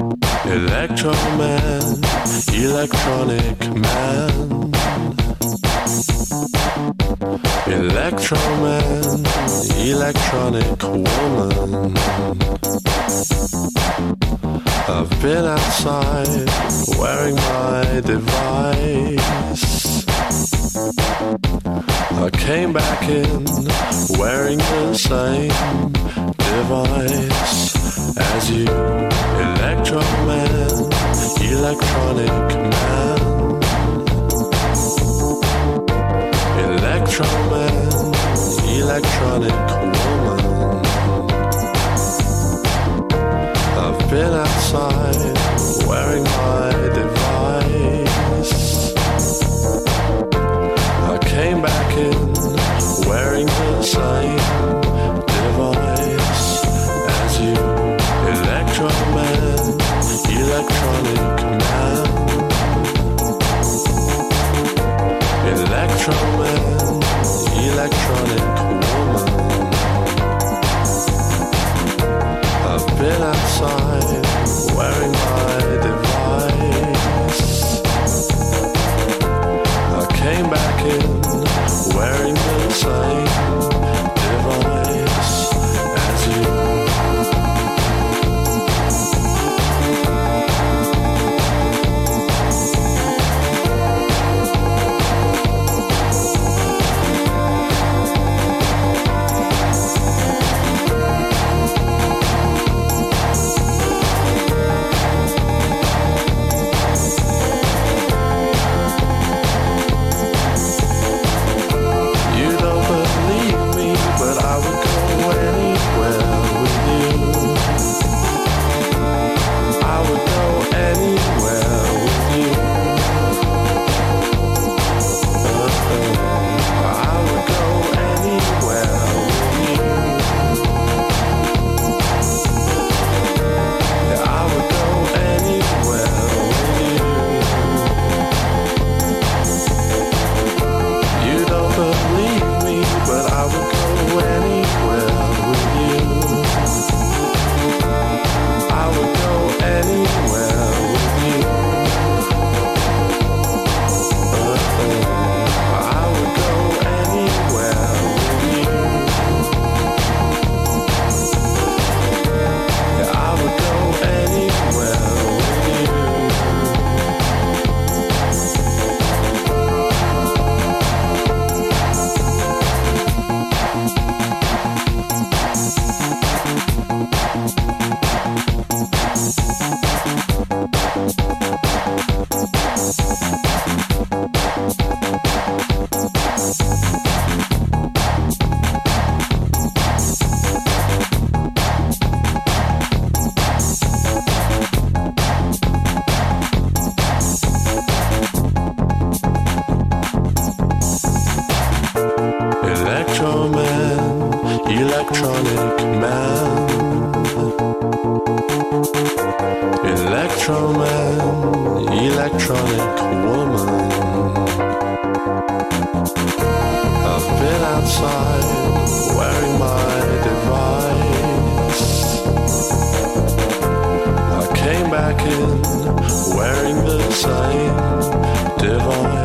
Electro man, electronic man. Electro man, electronic woman. I've been outside wearing my device. I came back in wearing the same device as you. Electro man, electronic man. Electro man, electronic woman. I've been outside wearing my device. I came back in wearing the same device as you. Electro man, electronic man. Electro man, electronic woman. I've been outside wearing my device. I came back in wearing the same device as you. Electro man, electronic man. Electro man, electronic woman. I've been outside wearing my device. I came back in wearing the same device.